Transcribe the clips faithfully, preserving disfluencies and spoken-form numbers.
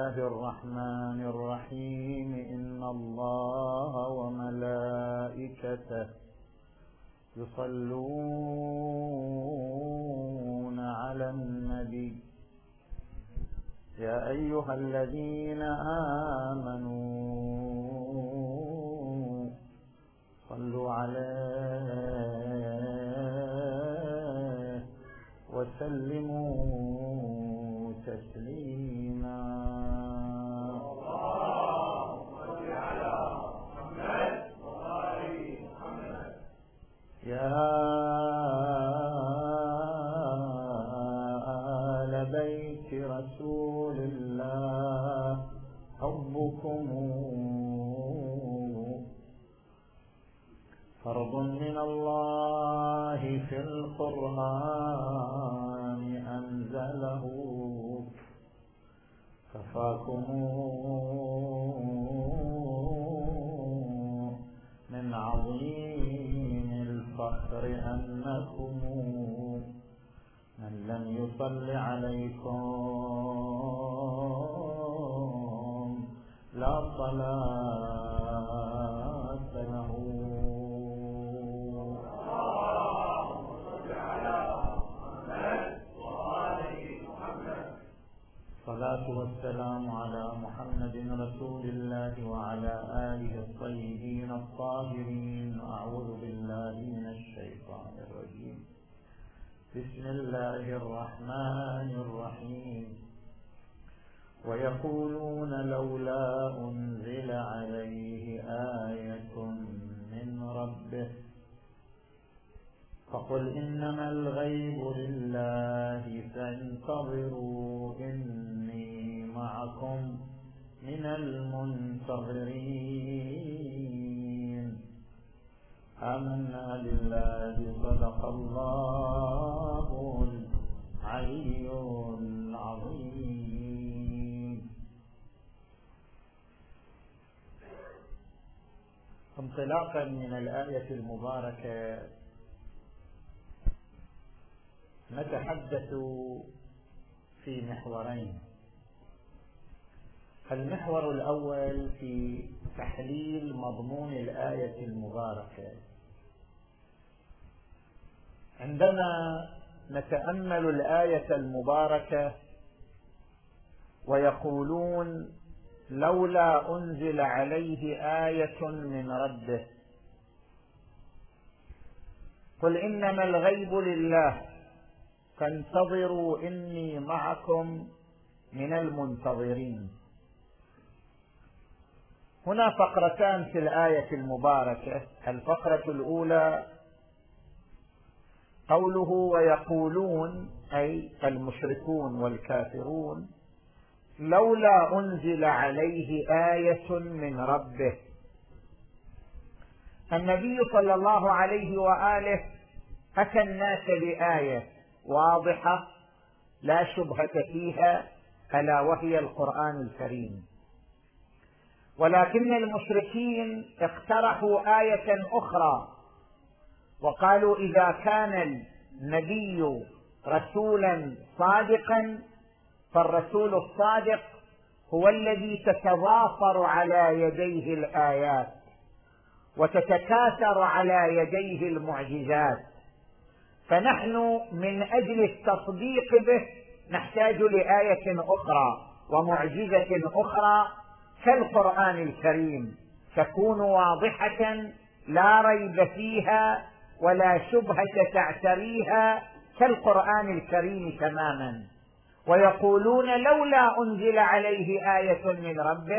الله الرحمن الرحيم إن الله وملائكته يصلون على النبي يا أيها الذين آمنوا صلوا عليه وسلموا تسليما. اللهم صل على محمد وآل محمد. يا آل بيت رسول الله حبكم فرض من الله في القرآن أنزله كفاكم من عظيم الفخر أنكم من لم يصل عليكم لا صلاة له. الصلاة والسلام على محمد رسول الله وعلى آله الطيبين الطاهرين. أعوذ بالله من الشيطان الرجيم. بسم الله الرحمن الرحيم. ويقولون لولا أنزل عليه آية من ربه فقل إنما الغيب لله فانتظروا إني معكم من المنتظرين. آمنا بالله صدق الله العلي العظيم. انطلاقا من الآية المباركة نتحدث في محورين. المحور الأول في تحليل مضمون الآية المباركة. عندما نتأمل الآية المباركة ويقولون لولا أنزل عليه آية من ربه قل إنما الغيب لله فانتظروا إني معكم من المنتظرين. هنا فقرتان في الآية المباركة. الفقرة الأولى قوله ويقولون أي المشركون والكافرون لولا أنزل عليه آية من ربه. النبي صلى الله عليه وآله أتى الناس بآية واضحة لا شبهة فيها ألا وهي القرآن الكريم، ولكن المشركين اقترحوا آية أخرى وقالوا إذا كان النبي رسولا صادقا فالرسول الصادق هو الذي تتضافر على يديه الآيات وتتكاثر على يديه المعجزات، فنحن من أجل التصديق به نحتاج لآية أخرى ومعجزة أخرى كالقرآن الكريم تكون واضحة لا ريب فيها ولا شبهة تعتريها كالقرآن الكريم تماما. ويقولون لولا أنزل عليه آية من ربه.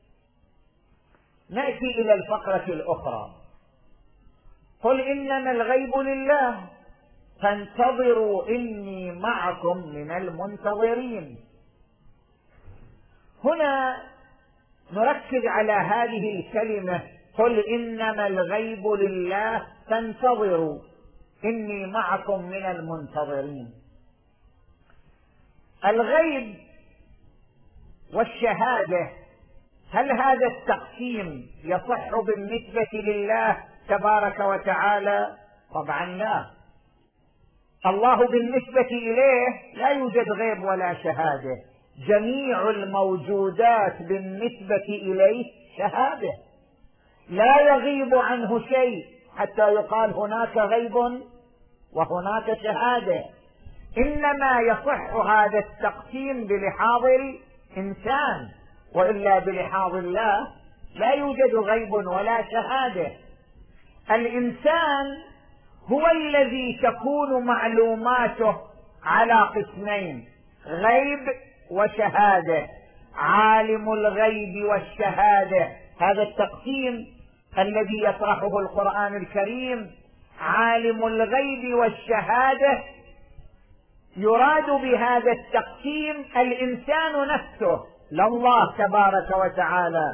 نأتي إلى الفقرة الأخرى. قل إنما الغيب لله فانتظروا إني معكم من المنتظرين. هنا نركز على هذه الكلمة قل إنما الغيب لله فانتظروا إني معكم من المنتظرين. الغيب والشهادة هل هذا التقسيم يصح بالنسبة لله تبارك وتعالى؟ طبعا لا. الله بالنسبة إليه لا يوجد غيب ولا شهادة، جميع الموجودات بالنسبة إليه شهادة، لا يغيب عنه شيء حتى يقال هناك غيب وهناك شهادة. إنما يصح هذا التقسيم بلحاظ الإنسان، وإلا بلحاظ الله لا يوجد غيب ولا شهادة. الإنسان هو الذي تكون معلوماته على قسمين: غيب وشهادة. عالم الغيب والشهادة، هذا التقسيم الذي يطرحه القرآن الكريم. عالم الغيب والشهادة يراد بهذا التقسيم الإنسان نفسه، لا الله تبارك وتعالى.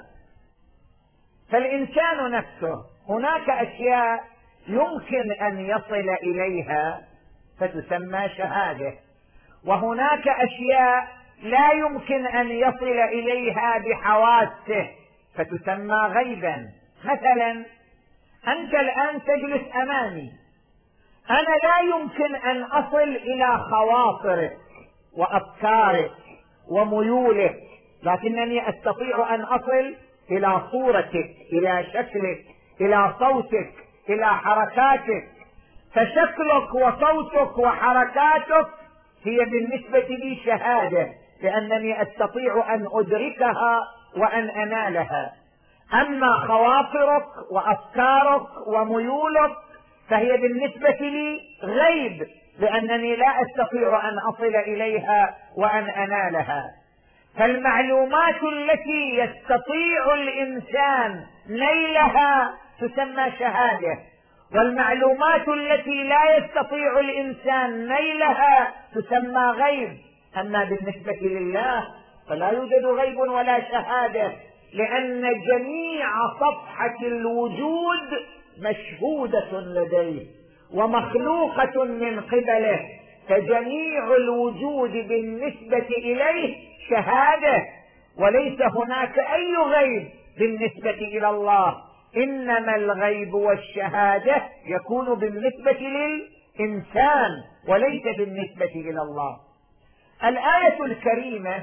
فالإنسان نفسه هناك أشياء يمكن أن يصل إليها فتسمى شهادة، وهناك أشياء لا يمكن أن يصل إليها بحواسه فتسمى غيبا. مثلا أنت الآن تجلس أمامي، أنا لا يمكن أن أصل إلى خواطرك وأفكارك وميولك، لكنني أستطيع أن أصل إلى صورتك، إلى شكلك، إلى صوتك، إلى حركاتك. فشكلك وصوتك وحركاتك هي بالنسبة لي شهادة، لأنني أستطيع أن أدركها وأن أنالها. أما خواطرك وأفكارك وميولك فهي بالنسبة لي غيب، لأنني لا أستطيع أن أصل إليها وأن أنالها. فالمعلومات التي يستطيع الإنسان نيلها تسمى شهادة، والمعلومات التي لا يستطيع الإنسان نيلها تسمى غيب. أما بالنسبة لله فلا يوجد غيب ولا شهادة، لأن جميع صفحة الوجود مشهودة لديه ومخلوقة من قبله، فجميع الوجود بالنسبة إليه شهادة، وليس هناك أي غيب بالنسبة إلى الله. إنما الغيب والشهادة يكون بالنسبة للإنسان وليس بالنسبة إلى الله. الآية الكريمة: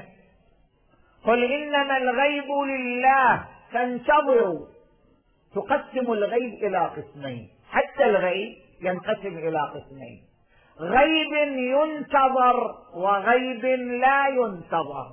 قل إنما الغيب لله فانتظروا، تقسم الغيب إلى قسمين. حتى الغيب ينقسم إلى قسمين: غيب ينتظر وغيب لا ينتظر.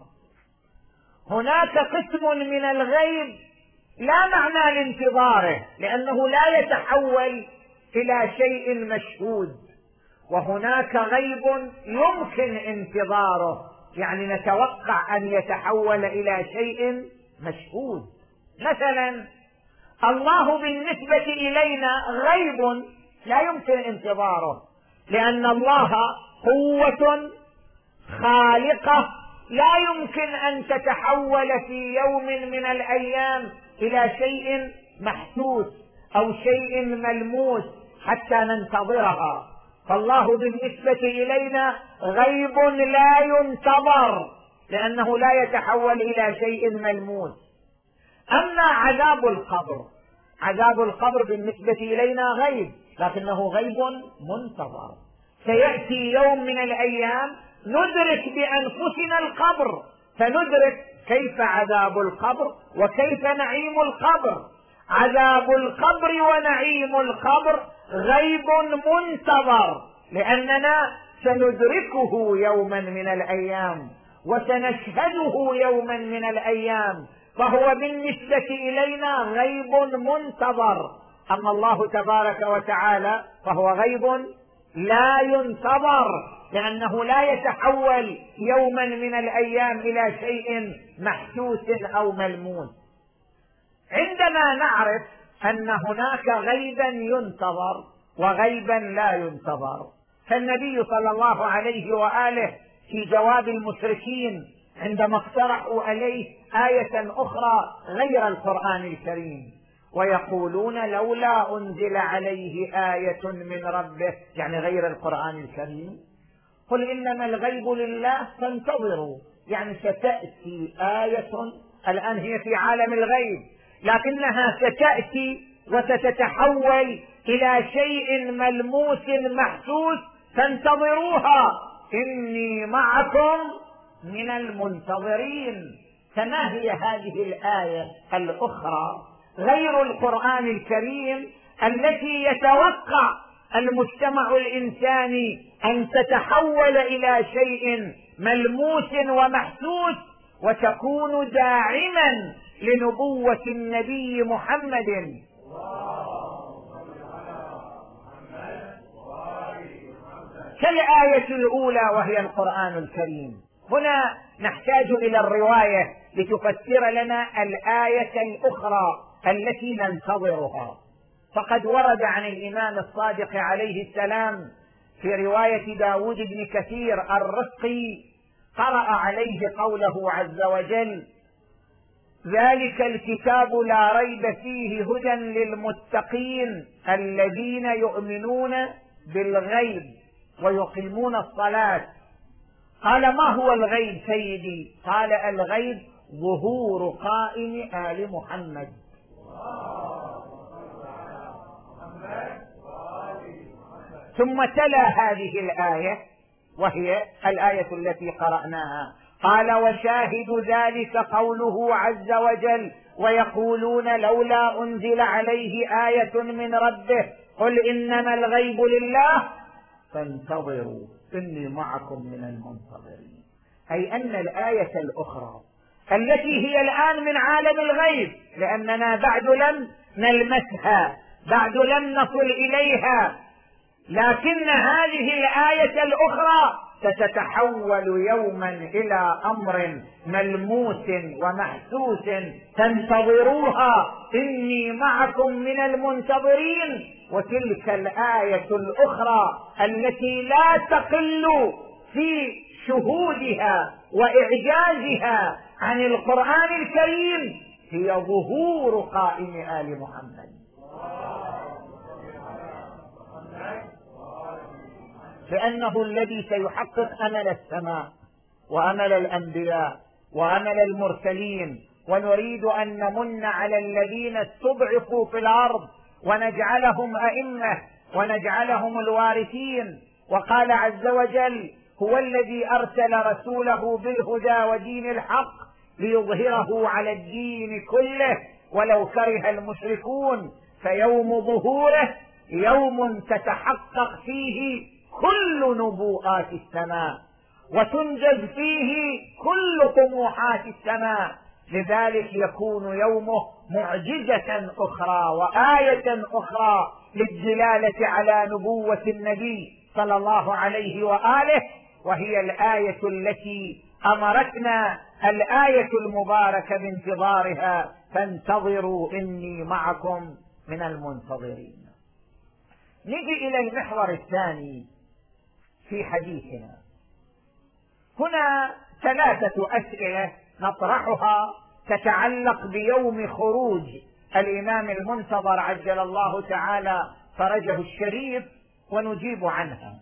هناك قسم من الغيب لا معنى لانتظاره، لأنه لا يتحول إلى شيء مشهود، وهناك غيب يمكن انتظاره، يعني نتوقع أن يتحول إلى شيء مشهود. مثلا الله بالنسبة إلينا غيب لا يمكن انتظاره، لأن الله قوة خالقة لا يمكن أن تتحول في يوم من الأيام إلى شيء محسوس أو شيء ملموس حتى ننتظرها. فالله بالنسبة إلينا غيب لا ينتظر، لأنه لا يتحول إلى شيء ملموس. أما عذاب القبر، عذاب القبر بالنسبة إلينا غيب، لكنه غيب منتظر. سيأتي يوم من الأيام ندرك بأنفسنا القبر، فندرك كيف عذاب القبر وكيف نعيم القبر. عذاب القبر ونعيم القبر غيب منتظر، لأننا سندركه يوما من الأيام وسنشهده يوما من الأيام، فهو بالنسبة إلينا غيب منتظر. أما الله تبارك وتعالى فهو غيب لا ينتظر، لأنه لا يتحول يوما من الأيام إلى شيء محسوس أو ملموس. عندما نعرف أن هناك غيبا ينتظر وغيبا لا ينتظر، فالنبي صلى الله عليه وآله في جواب المشركين عندما اقترحوا عليه آية أخرى غير القرآن الكريم، ويقولون لولا أنزل عليه آية من ربه، يعني غير القرآن الكريم. قل إنما الغيب لله فانتظروا، يعني ستأتي آية، الآن هي في عالم الغيب لكنها ستأتي وستتحول إلى شيء ملموس محسوس، فانتظروها إني معكم من المنتظرين. فما هي هذه الآية الأخرى غير القرآن الكريم التي يتوقع المجتمع الإنساني أن تتحول إلى شيء ملموس ومحسوس وتكون داعما لنبوة النبي محمد؟ كالآية الأولى وهي القرآن الكريم. هنا نحتاج إلى الرواية لتفسر لنا الآية الأخرى التي ننتظرها. فقد ورد عن الإمام الصادق عليه السلام في رواية داود بن كثير الرقي قرأ عليه قوله عز وجل: ذلك الكتاب لا ريب فيه هدى للمتقين الذين يؤمنون بالغيب ويقيمون الصلاة. قال: ما هو الغيب سيدي؟ قال: الغيب ظهور قائم آل محمد. ثم تلا هذه الآية وهي الآية التي قرأناها، قال: وشاهد ذلك قوله عز وجل: ويقولون لولا أنزل عليه آية من ربه قل إنما الغيب لله فانتظروا إني معكم من المنتظرين. أي أن الآية الأخرى التي هي الآن من عالم الغيب، لأننا بعد لم نلمسها، بعد لم نصل إليها، لكن هذه الآية الأخرى ستتحول يوما إلى أمر ملموس ومحسوس تنتظروها إني معكم من المنتظرين. وتلك الآية الأخرى التي لا تقل في شهودها وإعجازها عن القرآن الكريم هي ظهور قائم آل محمد. لأنه الذي سيحقق أمل السماء وأمل الأنبياء وأمل المرسلين. ونريد أن نمن على الذين استضعفوا في الأرض ونجعلهم أئمة ونجعلهم الوارثين. وقال عز وجل: هو الذي أرسل رسوله بالهدى ودين الحق ليظهره على الدين كله ولو كره المشركون. فيوم ظهوره يوم تتحقق فيه كل نبوءات السماء وتنجز فيه كل طموحات السماء. لذلك يكون يومه معجزة أخرى وآية أخرى للدلالة على نبوة النبي صلى الله عليه وآله، وهي الآية التي أمرتنا الآية المباركة بانتظارها: فانتظروا إني معكم من المنتظرين. نجي إلى المحور الثاني في حديثنا. هنا ثلاثة أسئلة نطرحها تتعلق بيوم خروج الإمام المنتظر عجل الله تعالى فرجه الشريف ونجيب عنها.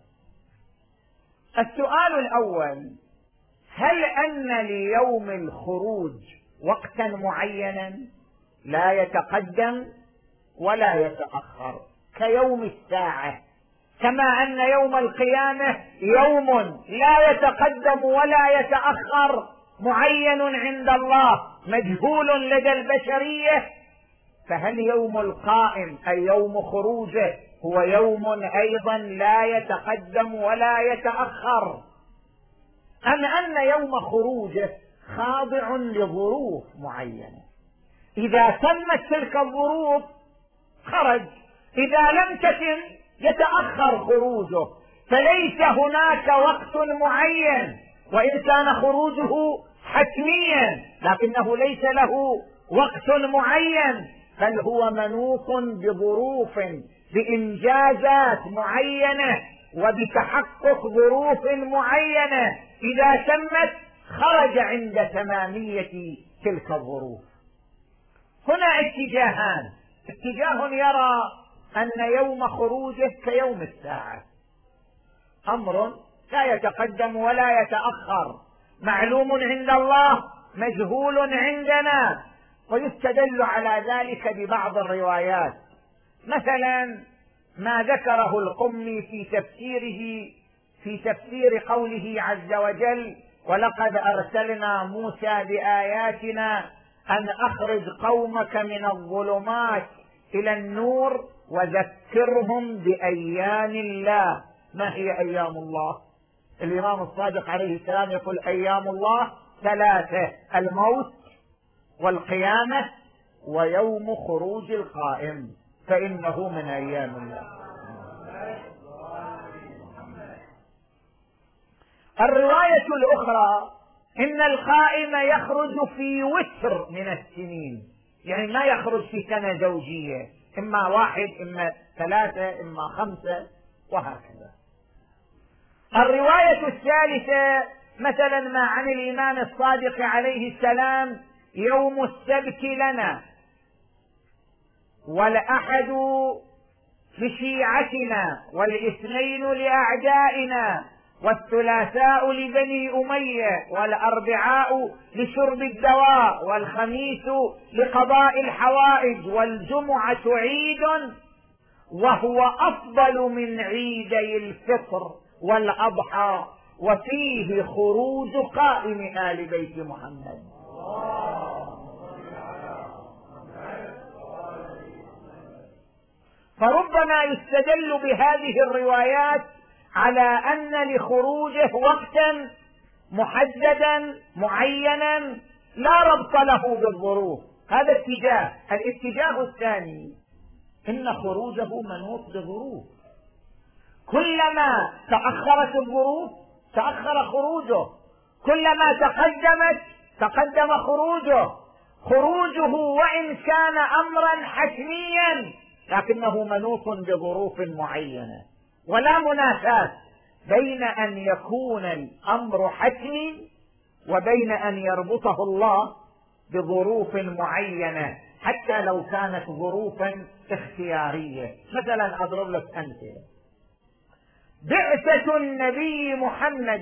السؤال الأول: هل أن ليوم الخروج وقتا معينا لا يتقدم ولا يتأخر كيوم الساعة، كما أن يوم القيامة يوم لا يتقدم ولا يتأخر معين عند الله مجهول لدى البشرية؟ فهل يوم القائم أي يوم خروجه هو يوم أيضا لا يتقدم ولا يتأخر، أم أن يوم خروجه خاضع لظروف معينة؟ إذا تمت تلك الظروف خرج، إذا لم تتم يتأخر خروجه. فليس هناك وقت معين، وإن كان خروجه حتميا لكنه ليس له وقت معين، بل هو منوط بظروف، بإنجازات معينة وبتحقق ظروف معينة. إذا تمت خرج عند تمامية تلك الظروف. هنا اتجاهان: اتجاه يرى أن يوم خروجه كيوم الساعة، أمر لا يتقدم ولا يتأخر، معلوم عند الله مجهول عندنا. ويستدل على ذلك ببعض الروايات، مثلا ما ذكره القمي في تفسيره في تفسير قوله عز وجل: ولقد أرسلنا موسى بآياتنا أن أخرج قومك من الظلمات إلى النور وذكرهم بأيام الله. ما هي أيام الله؟ الإمام الصادق عليه السلام يقول أيام الله ثلاثة: الموت والقيامة ويوم خروج القائم، فإنه من أيام الله. الرواية الأخرى إن القائم يخرج في وتر من السنين، يعني ما يخرج في سنة زوجية، إما واحد إما ثلاثة إما خمسة وهكذا. الرواية الثالثة مثلا ما عن الإمام الصادق عليه السلام: يوم السبت لنا، والأحد لشيعتنا، والاثنين لأعدائنا، والثلاثاء لبني أمية، والأربعاء لشرب الدواء، والخميس لقضاء الحوائج، والجمعة عيد وهو أفضل من عيدي الفطر والأضحى، وفيه خروج قائم آل بيت محمد. فربما يستدل بهذه الروايات على أن لخروجه وقتا محددا معينا لا ربط له بالظروف. هذا اتجاه. الاتجاه الثاني إن خروجه منوط بظروف، كلما تأخرت الظروف تأخر خروجه، كلما تقدمت تقدم خروجه. خروجه وإن كان أمرا حتميا لكنه منوط بظروف معينة، ولا منافاة بين أن يكون الأمر حتمي وبين أن يربطه الله بظروف معينة حتى لو كانت ظروفا اختيارية. مثلا أضرب لك أمثلة: بعثة النبي محمد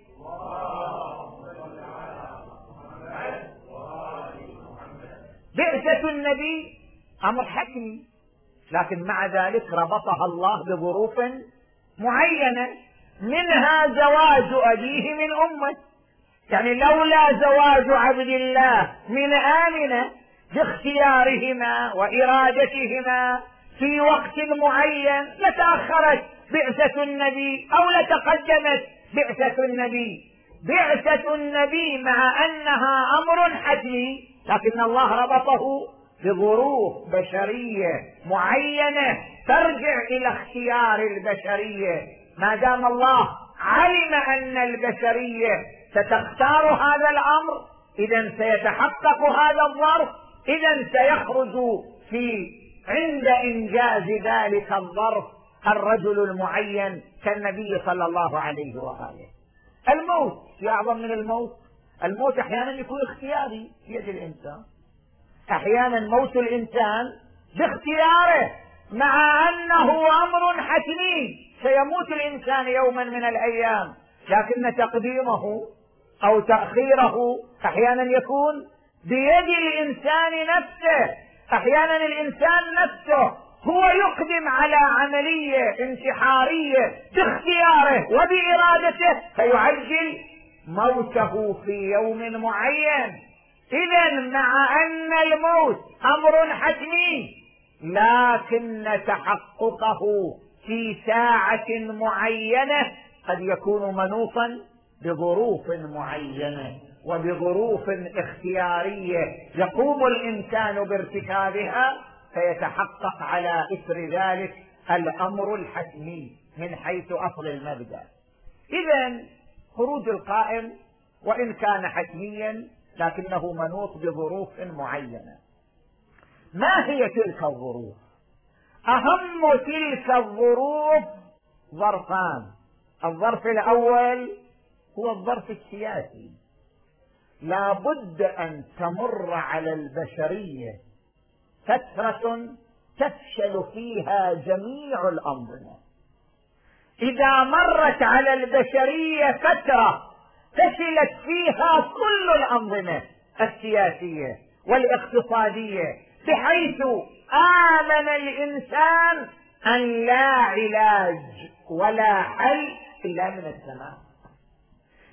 بعثة النبي أمر حتمي، لكن مع ذلك ربطها الله بظروف معينة، منها زواج أبيه من أمه. يعني لولا زواج عبد الله من آمنة باختيارهما وإرادتهما في وقت معين لتأخرت بعثة النبي أو لتقدمت بعثة النبي. بعثة النبي مع أنها أمر حتمي لكن الله ربطه بظروف بشرية معينة ترجع إلى اختيار البشرية. ما دام الله علم أن البشرية ستختار هذا الأمر إذن سيتحقق هذا الظرف، إذن سيخرج في عند إنجاز ذلك الظرف الرجل المعين كالنبي صلى الله عليه وآله. الموت في أعظم من الموت. الموت أحيانا يكون اختياري بيد الإنسان، أحيانا موت الإنسان باختياره مع أنه أمر حتمي، سيموت الإنسان يوما من الأيام، لكن تقديمه أو تأخيره أحيانا يكون بيد الإنسان نفسه. أحيانا الإنسان نفسه هو يقدم على عملية انتحارية باختياره وبإرادته فيعجل موته في يوم معين. إذن مع أن الموت أمر حتمي لكن تحققه في ساعة معينة قد يكون منوطا بظروف معينة وبظروف اختيارية يقوم الإنسان بارتكابها فيتحقق على إثر ذلك الأمر الحتمي من حيث أصل المبدأ. إذن خروج القائم وإن كان حتميا لكنه منوط بظروف معينة. ما هي تلك الظروف؟ أهم تلك الظروف ظرفان. الظرف الأول هو الظرف السياسي. لا بد أن تمر على البشرية فترة تفشل فيها جميع الأنظمة. إذا مرت على البشرية فترة فشلت فيها كل الأنظمة السياسية والاقتصادية بحيث آمن الإنسان أن لا علاج ولا حل إلا من السماء.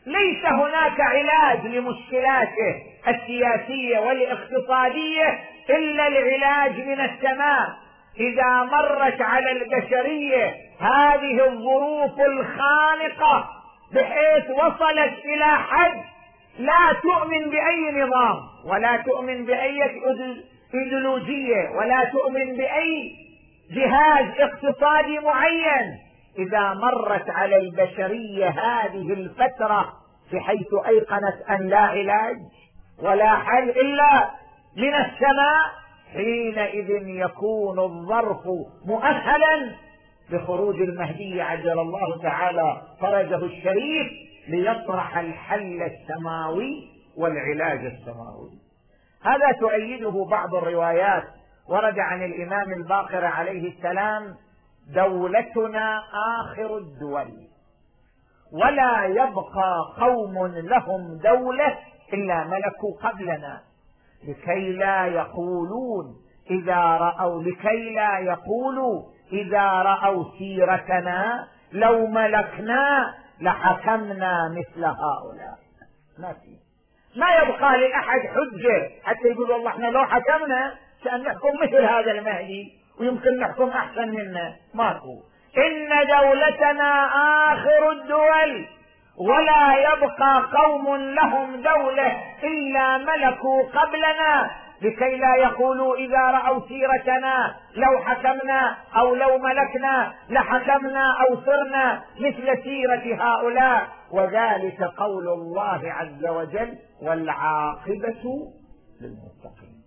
ليس هناك علاج لمشكلاته السياسية والاقتصادية إلا العلاج من السماء. إذا مرت على البشرية هذه الظروف الخانقة بحيث وصلت إلى حد لا تؤمن بأي نظام ولا تؤمن بأي إيديولوجية ولا تؤمن بأي جهاز اقتصادي معين، إذا مرت على البشرية هذه الفترة بحيث أيقنت أن لا علاج ولا حل إلا من السماء، حينئذ يكون الظرف مؤهلا بخروج المهدي عجل الله تعالى فرجه الشريف ليطرح الحل السماوي والعلاج السماوي. هذا تؤيده بعض الروايات. ورد عن الإمام الباقر عليه السلام: دولتنا آخر الدول، ولا يبقى قوم لهم دولة إلا ملكوا قبلنا، لكي لا يقولون إذا رأوا لكي لا يقولوا إذا رأوا سيرتنا لو ملكنا لحكمنا مثل هؤلاء. ما في ما يبقى لأحد حجة حتى يقول والله احنا لو حكمنا سأن نحكم مثل هذا المهدي ويمكن نحكم أحسن منا. ماكو. إن دولتنا آخر الدول، ولا يبقى قوم لهم دولة إلا ملكوا قبلنا، لكي لا يقولوا إذا رأوا سيرتنا لو حكمنا أو لو ملكنا لحكمنا أو صرنا مثل سيرة هؤلاء. وذلك قول الله عز وجل: والعاقبة للمتقين.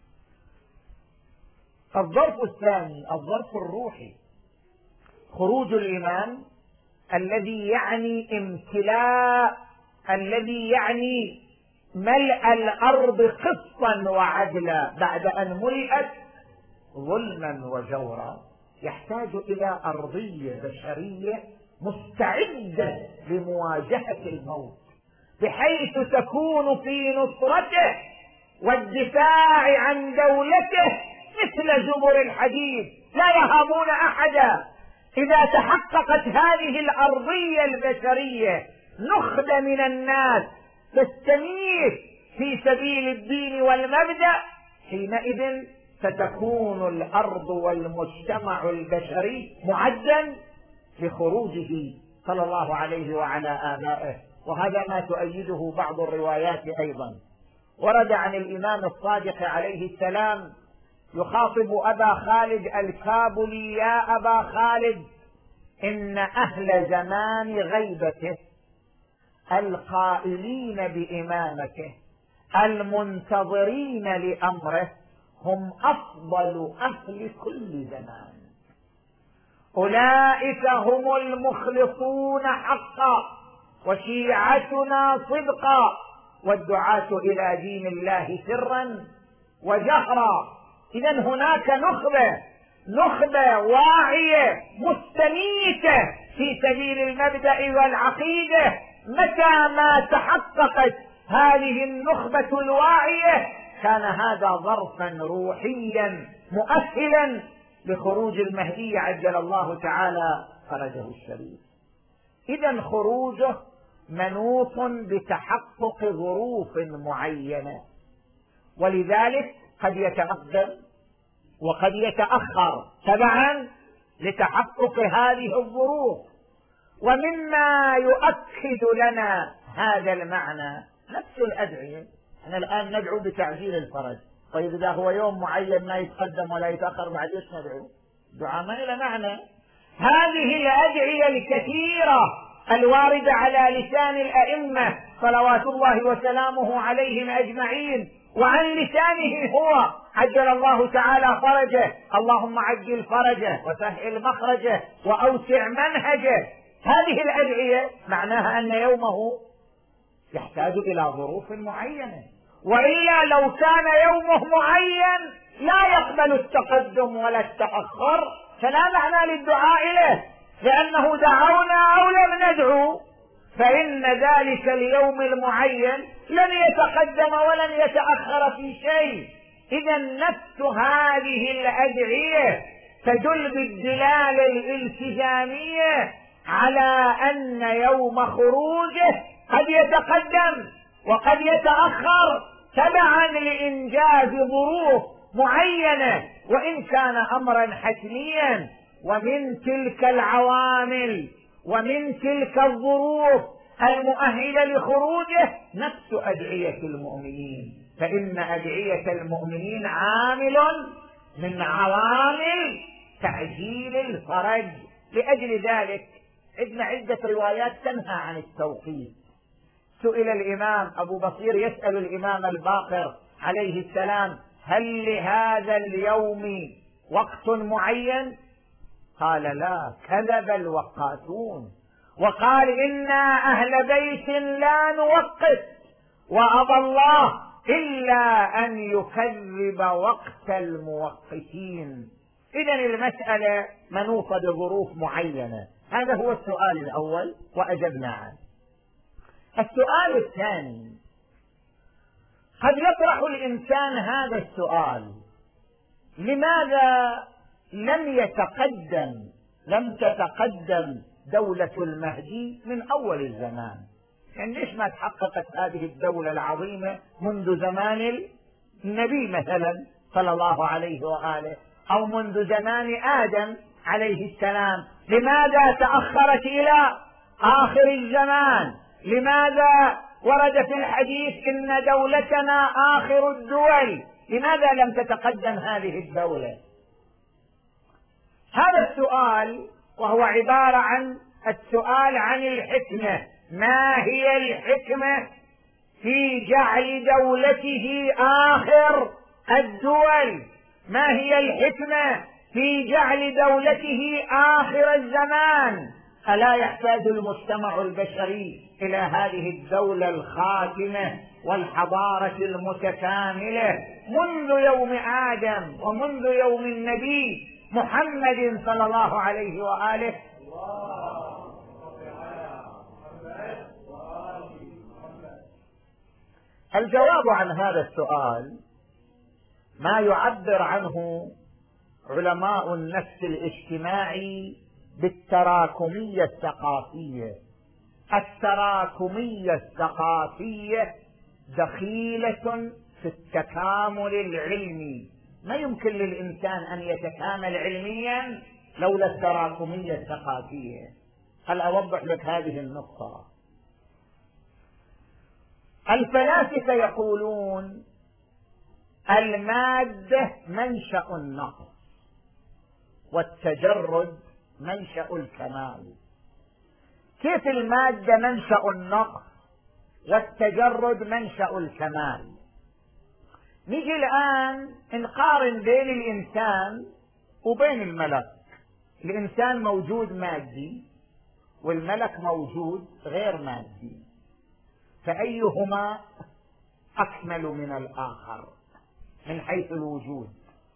الظرف الثاني الظرف الروحي، خروج الإمام الذي يعني امتلاء، الذي يعني ملء الأرض قسطا وعدلا بعد أن ملئت ظلما وجورا، يحتاج إلى أرضية بشرية مستعدة لمواجهة الموت، بحيث تكون في نصرته والدفاع عن دولته مثل زبر الحديد لا يهابون أحدا. إذا تحققت هذه الأرضية البشرية نخبة من الناس تستميت في سبيل الدين والمبدأ، حينئذ ستكون الأرض والمجتمع البشري معدا لخروجه صلى الله عليه وعلى آبائه. وهذا ما تؤيده بعض الروايات أيضا. ورد عن الإمام الصادق عليه السلام يخاطب أبا خالد الكابلي: يا أبا خالد، إن أهل زمان غيبته القائلين بإمامته المنتظرين لأمره هم أفضل أهل كل زمان، أولئك هم المخلصون حقا وشيعتنا صدقا والدعاة إلى دين الله سرا وجهرا. إذن هناك نخبة نخبة واعية مستميتة في سبيل المبدأ والعقيدة. متى ما تحققت هذه النخبة الواعية كان هذا ظرفا روحيا مؤهلا لخروج المهدي عجل الله تعالى فرجه الشريف. إذن خروجه منوط بتحقق ظروف معينة، ولذلك قد يتقدم وقد يتأخر تبعا لتحقق هذه الظروف. ومما يؤكد لنا هذا المعنى نفس الأدعية. احنا الآن ندعو بتعجيل الفرج، طيب إذا هو يوم معين ما يتقدم ولا يتأخر بعد ايش ندعو؟ دعاء ما له معنى. هذه الأدعية الكثيرة الواردة على لسان الأئمة صلوات الله وسلامه عليهم أجمعين وعن لسانه هو عجل الله تعالى فرجه: اللهم عجل فرجه وسهل مخرجه وأوسع منهجه. هذه الأدعية معناها أن يومه يحتاج إلى ظروف معينة، وإلا لو كان يومه معين لا يقبل التقدم ولا التأخر، فلا معنى للدعاء له، لأنه دعونا أو لم ندعو فإن ذلك اليوم المعين لن يتقدم ولن يتأخر في شيء. إذا نفس هذه الأدعية تدل بالدلالة الالتزامية على أن يوم خروجه قد يتقدم وقد يتأخر تبعا لإنجاز ظروف معينة، وإن كان أمرا حتميا. ومن تلك العوامل ومن تلك الظروف المؤهلة لخروجه نفس أدعية المؤمنين، فإن أدعية المؤمنين عامل من عوامل تعجيل الفرج. لأجل ذلك عندنا عدة روايات تنهى عن التوقيت. سئل الإمام أبو بصير يسأل الإمام الباقر عليه السلام: هل لهذا اليوم وقت معين؟ قال: لا، كذب الوقاتون، وقال: إنا أهل بيت لا نوقت، وأبى الله إلا أن يكذب وقت الموقتين. إذن المسألة منوطة بظروف معينة. هذا هو السؤال الأول وأجبنا عنه. السؤال الثاني: قد يطرح الإنسان هذا السؤال: لماذا لم يتقدم لم تتقدم دولة المهدي من أول الزمان؟ يعني ليش ما تحققت هذه الدولة العظيمة منذ زمان النبي مثلا صلى الله عليه وآله، أو منذ زمان آدم عليه السلام؟ لماذا تأخرت إلى آخر الزمان؟ لماذا ورد في الحديث إن دولتنا آخر الدول؟ لماذا لم تتقدم هذه الدولة؟ هذا السؤال وهو عبارة عن السؤال عن الحكمة. ما هي الحكمة في جعل دولته آخر الدول؟ ما هي الحكمة في جعل دولته آخر الزمان؟ ألا يحتاج المجتمع البشري إلى هذه الدولة الخاتمة والحضارة المتكاملة منذ يوم آدم ومنذ يوم النبي محمد صلى الله عليه وآله؟ الجواب عن هذا السؤال ما يعبر عنه علماء النفس الاجتماعي بالتراكمية الثقافية. التراكمية الثقافية دخيلة في التكامل العلمي. ما يمكن للإنسان أن يتكامل علميا لولا التراكمية الثقافية. هل أوضح لك هذه النقطة؟ الفلاسفة يقولون المادة منشأ النقص، والتجرد منشأ الكمال. كيف المادة منشأ النقص والتجرد منشأ الكمال؟ نيجي الآن نقارن بين الإنسان وبين الملك. الإنسان موجود مادي والملك موجود غير مادي، فأيهما أكمل من الآخر من حيث الوجود؟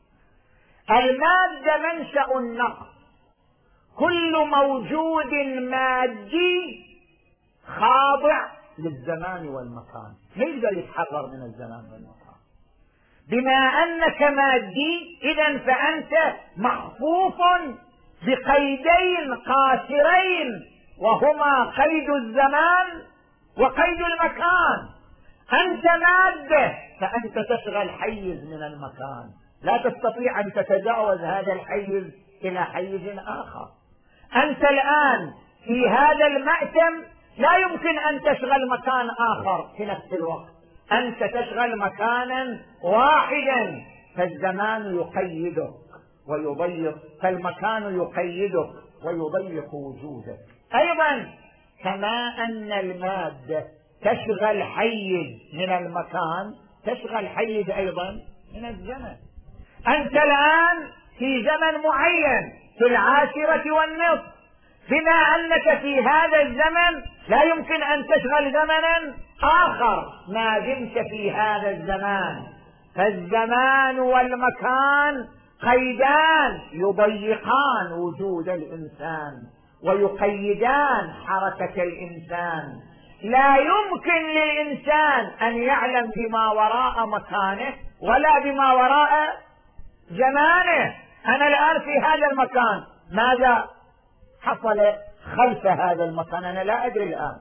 المادة منشأ النقص. كل موجود مادي خاضع للزمان والمكان، ما يقدر يتحرر من الزمان والمكان. بما أنك مادي إذن فأنت محفوظ بقيدين قاصرين، وهما قيد الزمان وقيد المكان. أنت مادة فأنت تشغل حيز من المكان، لا تستطيع أن تتجاوز هذا الحيز إلى حيز آخر. أنت الآن في هذا المأتم لا يمكن أن تشغل مكان آخر في نفس الوقت، أنت تشغل مكانا واحدا، فالزمان يقيدك ويضيق، فالمكان يقيدك ويضيق وجودك. أيضا كما أن المادة تشغل حيز من المكان تشغل حيز أيضا من الزمن. أنت الآن في زمن معين في العاشرة والنصف، بما أنك في هذا الزمن لا يمكن أن تشغل زمنا آخر ما دمت في هذا الزمان، فالزمان والمكان قيدان يضيقان وجود الإنسان ويقيدان حركة الإنسان. لا يمكن للإنسان أن يعلم بما وراء مكانه ولا بما وراء زمانه. أنا الآن في هذا المكان، ماذا حصل خلف هذا المكان أنا لا أدري الآن.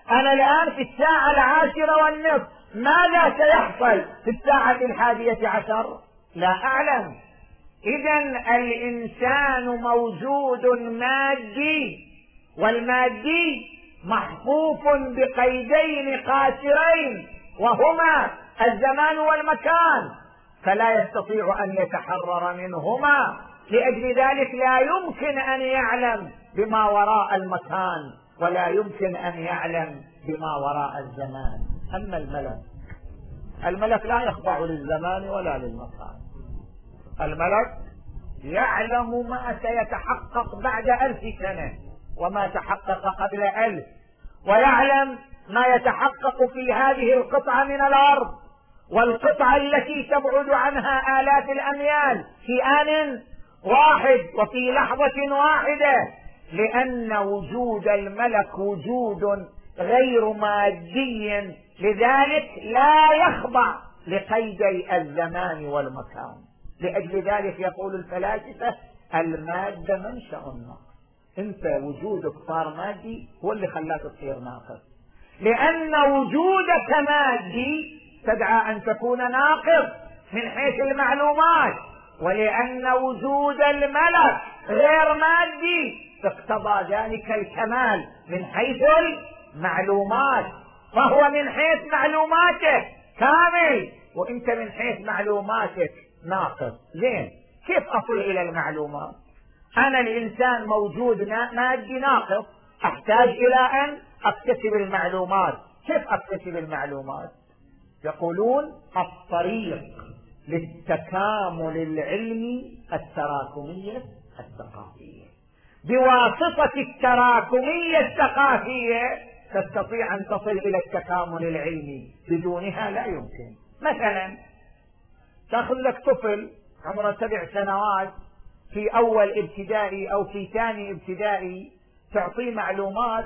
أنا الآن في الساعة العاشرة والنصف، ماذا سيحصل في الساعة الحادية عشر؟ لا أعلم. إذا الإنسان موجود مادي، والمادي محفوف بقيدين قاسرين وهما الزمان والمكان، فلا يستطيع أن يتحرر منهما. لأجل ذلك لا يمكن أن يعلم بما وراء المكان، ولا يمكن أن يعلم بما وراء الزمان. أما الملك، الملك لا يخضع للزمان ولا للمكان. الملك يعلم ما سيتحقق بعد ألف سنة وما تحقق قبل ألف، ويعلم ما يتحقق في هذه القطعة من الأرض والقطعة التي تبعد عنها آلاف الأميال في آن واحد وفي لحظة واحدة، لأن وجود الملك وجود غير مادي، لذلك لا يخضع لقيدي الزمان والمكان. لأجل ذلك يقول الفلاسفة المادة منشأ النقص. انت وجودك صار مادي هو اللي خلاك تصير ناقص، لأن وجودك مادي تدعى أن تكون ناقص من حيث المعلومات، ولأن وجود الملك غير مادي اقتضى ذلك الكمال من حيث المعلومات، فهو من حيث معلوماتك كامل وانت من حيث معلوماتك ناقص. زين، كيف أصل إلى المعلومات؟ أنا الإنسان موجود مادي ناقص، أحتاج إلى أن أكتسب المعلومات. كيف أكتسب المعلومات؟ يقولون الطريق للتكامل العلمي التراكمية الثقافية. بواسطة التراكمية الثقافية تستطيع أن تصل إلى التكامل العلمي، بدونها لا يمكن. مثلا تأخذ لك طفل عمره سبع سنوات في أول ابتدائي أو في ثاني ابتدائي، تعطيه معلومات،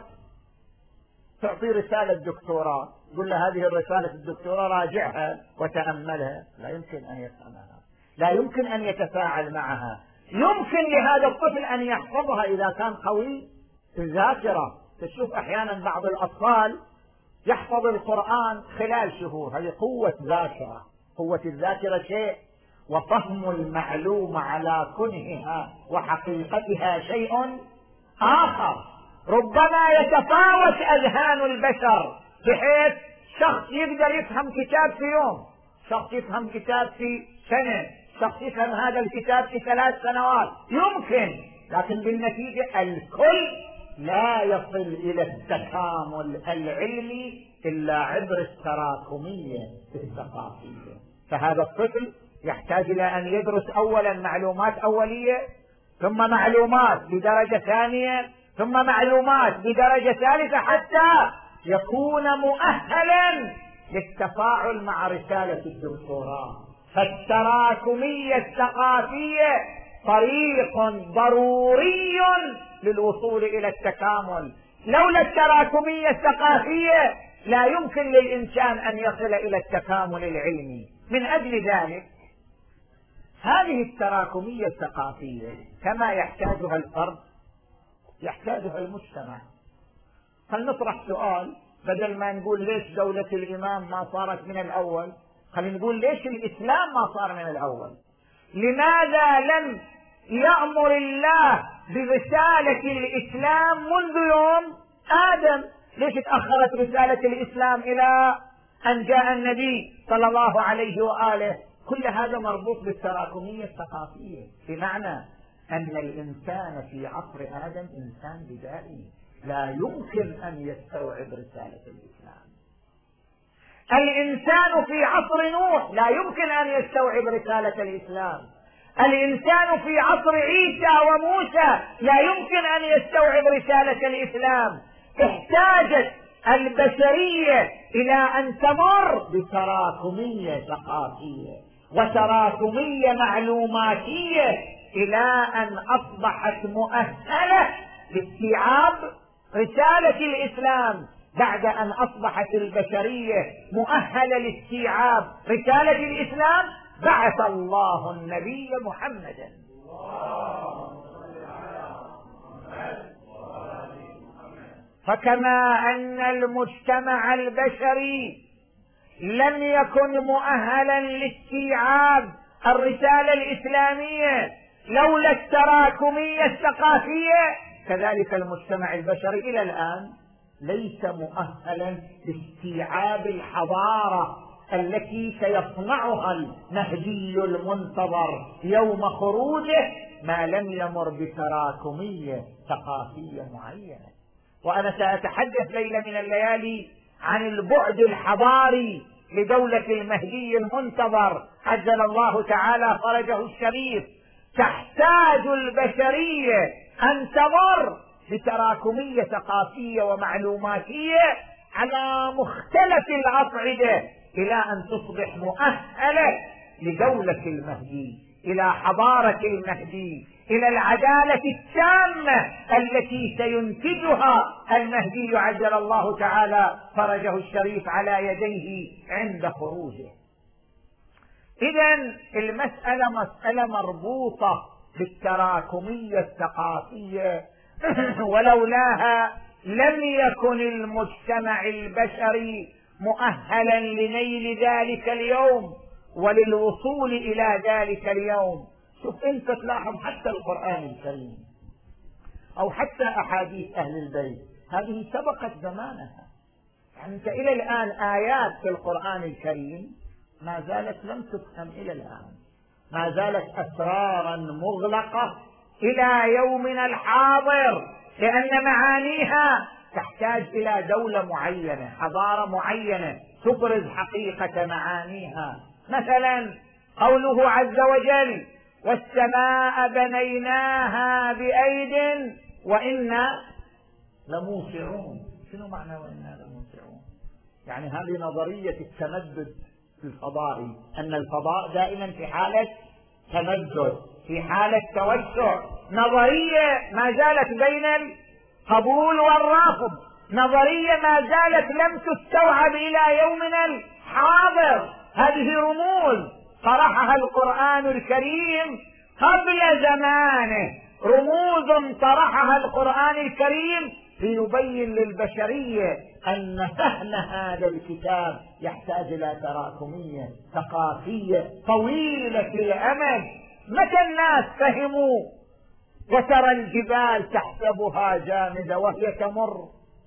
تعطيه رسالة دكتوراه، قل له هذه الرسالة الدكتوراه راجعها وتأملها، لا يمكن أن يفهمها، لا يمكن أن يتفاعل معها. يمكن لهذا الطفل أن يحفظها إذا كان قوي في الذاكرة. تشوف أحيانا بعض الأطفال يحفظ القرآن خلال شهور، هذه قوة ذاكرة. قوة الذاكرة شيء، وفهم المعلومة على كنهها وحقيقتها شيء آخر. ربما يتفاوت أذهان البشر، بحيث شخص يقدر يفهم كتاب في يوم، شخص يفهم كتاب في سنة، شخص يفهم هذا الكتاب في ثلاث سنوات، يمكن، لكن بالنتيجة الكل لا يصل إلى التكامل العلمي إلا عبر التراكمية الثقافية. فهذا الطفل يحتاج إلى أن يدرس أولا معلومات أولية، ثم معلومات بدرجة ثانية، ثم معلومات بدرجة ثالثة، حتى يكون مؤهلا للتفاعل مع رسالة الدكتوراه. فالتراكمية الثقافية طريق ضروري للوصول إلى التكامل. لولا التراكمية الثقافية لا يمكن للإنسان أن يصل إلى التكامل العلمي. من أجل ذلك هذه التراكمية الثقافية كما يحتاجها الفرد يحتاجها المجتمع. فلنطرح سؤال، بدل ما نقول ليش دولة الإمام ما صارت من الأول، خلينا نقول ليش الإسلام ما صار من الأول؟ لماذا لم يأمر الله برسالة الإسلام منذ يوم آدم؟ ليش تأخرت رسالة الإسلام إلى أن جاء النبي صلى الله عليه وآله؟ كل هذا مربوط بالتراكمية الثقافية، بمعنى أن الإنسان في عصر آدم إنسان بدائي لا يمكن أن يستوعب رسالة الإسلام. الإنسان في عصر نوح لا يمكن أن يستوعب رسالة الإسلام. الإنسان في عصر عيسى وموسى لا يمكن أن يستوعب رسالة الإسلام. احتاجت البشرية إلى أن تمر بتراكمية ثقافية وتراكمية معلوماتية إلى أن أصبحت مؤهلة لاستيعاب رسالة الإسلام. بعد أن أصبحت البشرية مؤهلة لاستيعاب رسالة الإسلام بعث الله النبي محمدا. فكما أن المجتمع البشري لم يكن مؤهلا لاستيعاب الرسالة الإسلامية لولا التراكمية الثقافية، كذلك المجتمع البشري إلى الآن ليس مؤهلا لاستيعاب الحضارة التي سيصنعها المهدي المنتظر يوم خروجه ما لم يمر بتراكمية ثقافية معينة. وأنا سأتحدث ليلة من الليالي عن البعد الحضاري لدولة المهدي المنتظر عجل الله تعالى فرجه الشريف. تحتاج البشرية أن تمر بتراكمية ثقافية ومعلوماتية على مختلف الأصعدة إلى أن تصبح مؤهلة لدولة المهدي، إلى حضارة المهدي، إلى العدالة التامة التي سينتجها المهدي عجل الله تعالى فرجه الشريف على يديه عند خروجه. إذن المسألة مسألة مربوطة بالتراكمية الثقافية، ولولاها لم يكن المجتمع البشري مؤهلا لنيل ذلك اليوم وللوصول إلى ذلك اليوم. شوف أنت تلاحظ حتى القرآن الكريم أو حتى أحاديث أهل البيت هذه سبقت زمانها. يعني أنت إلى الآن آيات في القرآن الكريم ما زالت لم تفهم إلى الآن، ما زالت أسرارا مغلقة إلى يومنا الحاضر، لأن معانيها تحتاج إلى دولة معينة، حضارة معينة تبرز حقيقة معانيها. مثلا قوله عز وجل والسماء بنيناها بأيد وإنا لموسعون. شنو معنى وإنا لموسعون؟ يعني هذه نظرية التمدد الفضائي، أن الفضاء دائما في حالة تمدد، في حالة توسع. نظرية ما زالت بين القبول والرفض، نظرية ما زالت لم تستوعب إلى يومنا الحاضر. هذه رموز طرحها القرآن الكريم قبل زمانه، رموز طرحها القرآن الكريم ليبين للبشرية أن فهم هذا الكتاب يحتاج إلى تراكمية ثقافية طويلة الأمد. متى الناس فهموا وترى الجبال تحسبها جامدة وهي تمر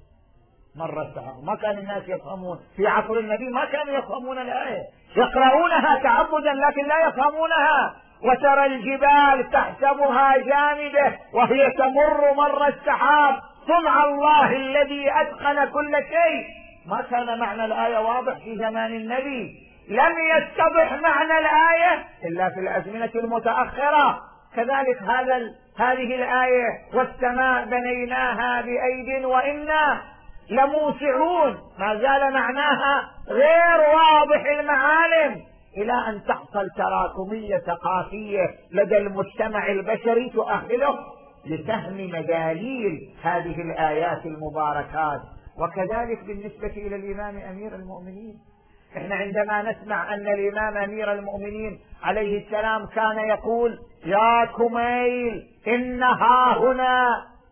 مر السحاب؟ ما كان الناس يفهمون في عصر النبي، ما كانوا يفهمون الآية، يقرؤونها تعبدا لكن لا يفهمونها. وترى الجبال تحسبها جامدة وهي تمر مر السحاب صنع الله الذي أتقن كل شيء. ما كان معنى الآية واضح في زمان النبي، لم يتضح معنى الآية إلا في الأزمنة المتأخرة. كذلك هذا هذه الآية والسماء بنيناها بأيد وإنا لموسعون ما زال معناها غير واضح المعالم، إلى أن تحصل تراكمية ثقافية لدى المجتمع البشري تؤهله لفهم مداليل هذه الآيات المباركات. وكذلك بالنسبة إلى الإمام أمير المؤمنين، إحنا عندما نسمع أن الإمام أمير المؤمنين عليه السلام كان يقول يا كميل إنها هنا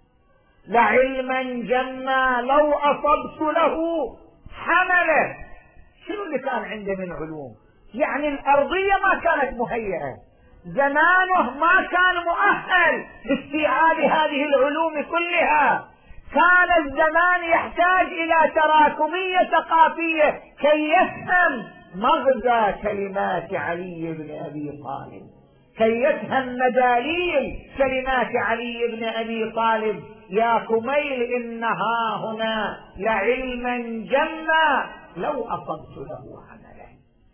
لعلما جما لو أصبت له حمله. شنو اللي كان عنده من علوم؟ يعني الأرضية ما كانت مهيئة، زمانه ما كان مؤهل لاستيعاب هذه العلوم كلها، كان الزمان يحتاج إلى تراكمية ثقافية كي يفهم مغزى كلمات علي بن أبي طالب، كي يفهم مداليل كلمات علي بن أبي طالب. يا كميل إنها هنا لعلما جما لو أصبت له عملا.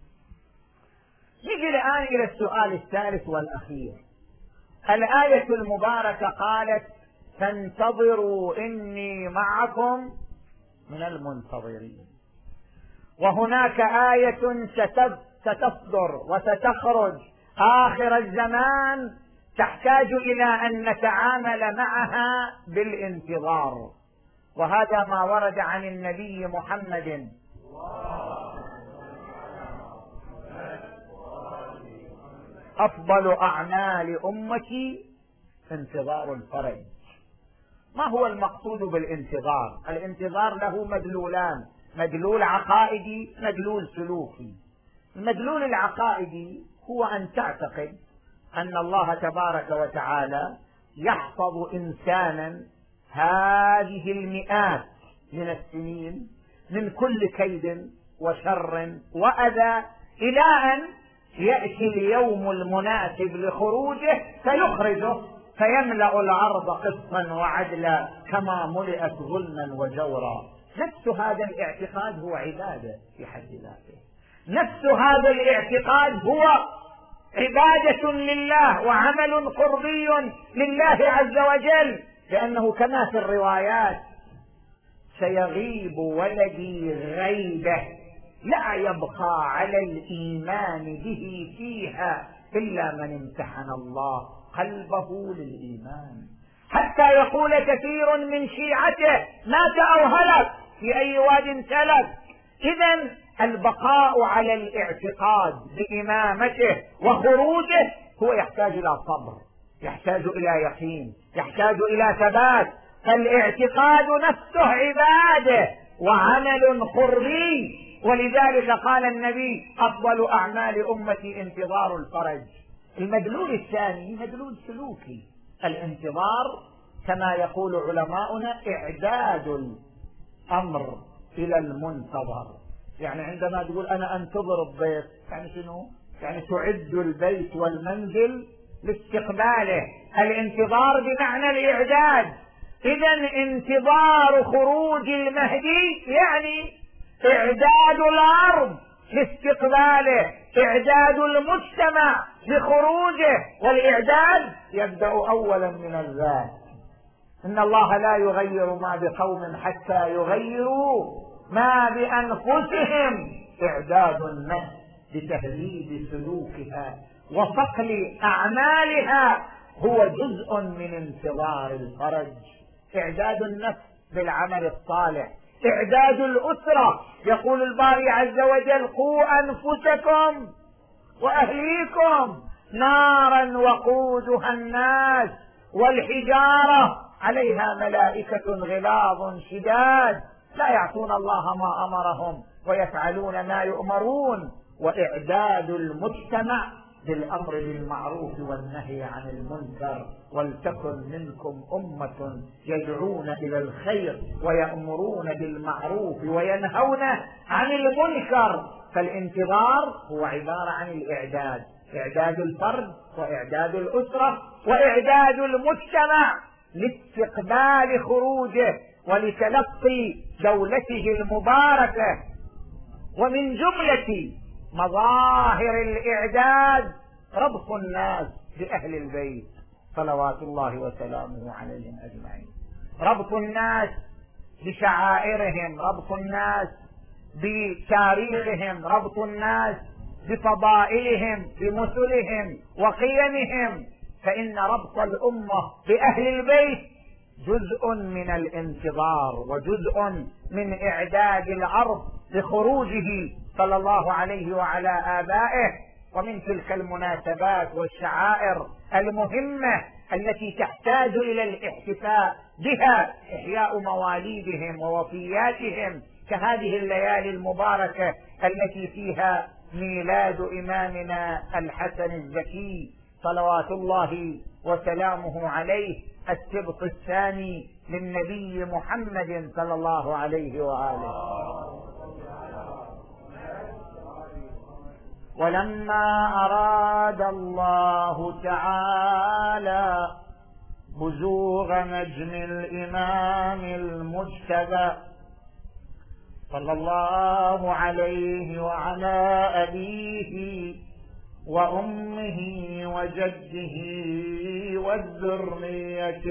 نجي الآن إلى السؤال الثالث والأخير. الآية المباركة قالت فانتظروا إني معكم من المنتظرين. وهناك آية ستصدر وستخرج آخر الزمان تحتاج إلى أن نتعامل معها بالانتظار، وهذا ما ورد عن النبي محمد أفضل أعمال أمتي انتظار الفرج. ما هو المقصود بالانتظار؟ الانتظار له مدلولان، مدلول عقائدي، مدلول سلوكي. المدلول العقائدي هو أن تعتقد أن الله تبارك وتعالى يحفظ إنسانا هذه المئات من السنين من كل كيد وشر وأذى، إلى أن يأتي اليوم المناسب لخروجه فيخرجه فيملأ الأرض قسطا وعدلا كما ملئت ظلما وجورا. نفس هذا الاعتقاد هو عبادة في حد ذاته، نفس هذا الاعتقاد هو عبادة لله وعمل قربي لله عز وجل، لأنه كما في الروايات: سيغيب ولدي غيبة لا يبقى على الإيمان به فيها إلا من امتحن الله قلبه للإيمان، حتى يقول كثير من شيعته: مات أو هلك، في أي واد سلك. إذن البقاء على الاعتقاد بإمامته وخروجه هو يحتاج إلى صبر، يحتاج إلى يقين، يحتاج إلى ثبات. فالاعتقاد نفسه عبادة وعمل قربي، ولذلك قال النبي: أفضل أعمال أمتي انتظار الفرج. المدلول الثاني مدلول سلوكي. الانتظار كما يقول علماؤنا إعداد الأمر إلى المنتظر. يعني عندما تقول أنا أنتظر الضيف، يعني شنو؟ يعني تعد البيت والمنزل لاستقباله. الانتظار بمعنى الإعداد. إذن انتظار خروج المهدي يعني إعداد الأرض لاستقباله، إعداد المجتمع لخروجه، والإعداد يبدأ أولا من الذات. إن الله لا يغير ما بقوم حتى يغيروا ما بأنفسهم. إعداد النفس بتهذيب سلوكها وصقل أعمالها هو جزء من انتظار الفرج. إعداد النفس بالعمل الصالح، إعداد الأسرة. يقول الباري عز وجل: قوا أنفسكم وأهليكم نارا وقودها الناس والحجارة عليها ملائكة غلاظ شداد لا يعصون الله ما أمرهم ويفعلون ما يؤمرون. وإعداد المجتمع بالأمر بالمعروف والنهي عن المنكر: ولتكن منكم أمة يدعون إلى الخير ويأمرون بالمعروف وينهون عن المنكر. فالانتظار هو عبارة عن الإعداد، إعداد الفرد وإعداد الأسرة وإعداد المجتمع لاستقبال خروجه ولتلقي دولته المباركة. ومن جملة مظاهر الإعداد ربط الناس بأهل البيت صلوات الله وسلامه عليهم أجمعين، ربط الناس بشعائرهم، ربط الناس بتاريخهم، ربط الناس بفضائلهم، بمثلهم وقيمهم. فإن ربط الأمة بأهل البيت جزء من الانتظار وجزء من إعداد الأرض لخروجه صلى الله عليه وعلى آبائه. ومن تلك المناسبات والشعائر المهمة التي تحتاج إلى الاحتفاء بها إحياء مواليدهم ووفياتهم، كهذه الليالي المباركة التي فيها ميلاد إمامنا الحسن الزكي صلوات الله وسلامه عليه، السبط الثاني للنبي محمد صلى الله عليه وآله. ولما أراد الله تعالى بزوغ نجم الإمام المجتبى صلى الله عليه وعلى أبيه وأمه وجده والذرية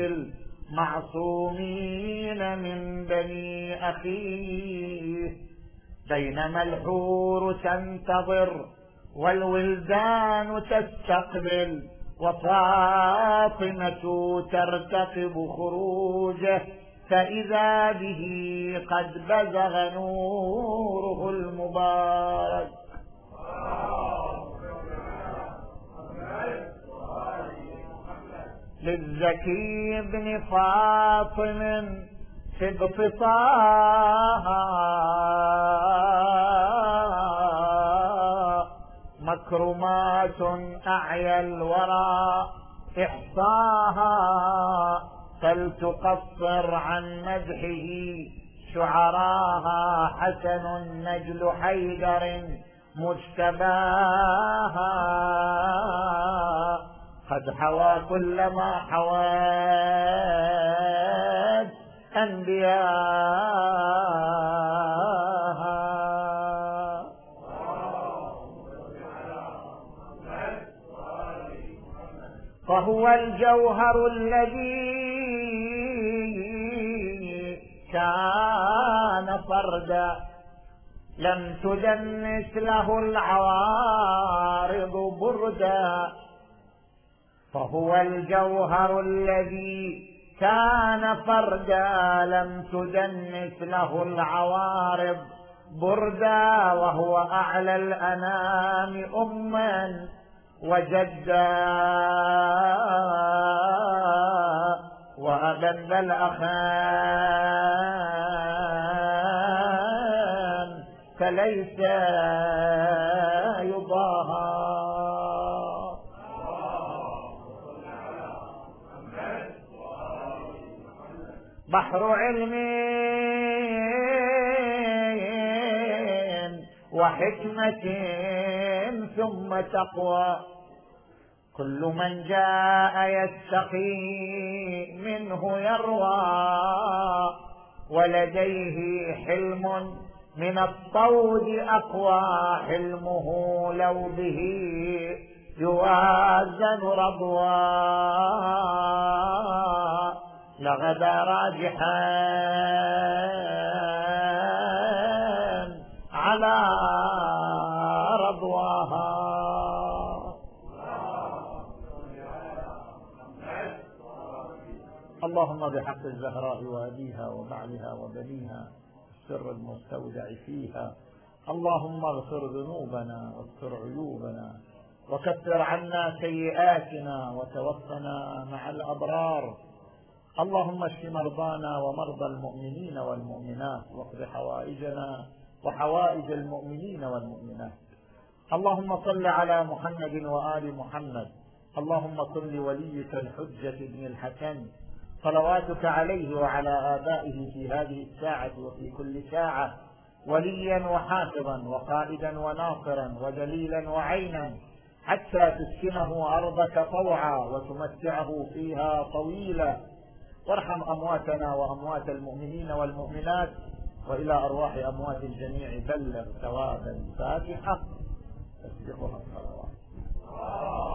المعصومين من بني أخيه، بينما الحور تنتظر والولدان تستقبل وفاطمة ترتقب خروجه، فإذا به قد بزغ نوره المبارك. للزكي بن فاطم سبط طه مكرمات أعيا الورى إحصاها فلتقصر عن مدحه شعراها حسن نجل حيدر مجتباها قد حوى كل ما حوات أنبياها فهو الجوهر الذي كان فردا لم تدنس له العوارض بردا فهو الجوهر الذي كان فردا لم تدنس له العوارض بردا وهو أعلى الأنام أما وجدا وأبن الأخان فليس يضاهى بحر علم وحكمة ثم تقوى كل من جاء يستقي منه يروى ولديه حلم من الطود أقوى حلمه لو به يوازن رضوى لغدا راجحا على رضواها اللهم بحق الزهراء وأبيها وبعلها وبنيها السر المستودع فيها اللهم اغفر ذنوبنا واستر عيوبنا وكفر عنا سيئاتنا وتوفنا مع الأبرار اللهم اشف مرضانا ومرضى المؤمنين والمؤمنات واقض حوائجنا وحوائج المؤمنين والمؤمنات اللهم صل على محمد وآل محمد اللهم صل وليك الحجة بن الحسن صلواتك عليه وعلى آبائه في هذه الساعة وفي كل ساعة وليا وحافظا وقائدا وناصرا ودليلا وعينا حتى تسكنه أرضك طوعا وتمتعه فيها طويلا وارحم أمواتنا وأموات المؤمنين والمؤمنات وإلى أرواح أموات الجميع بلغ ثواب الفاتحة تسبقها الصلوات.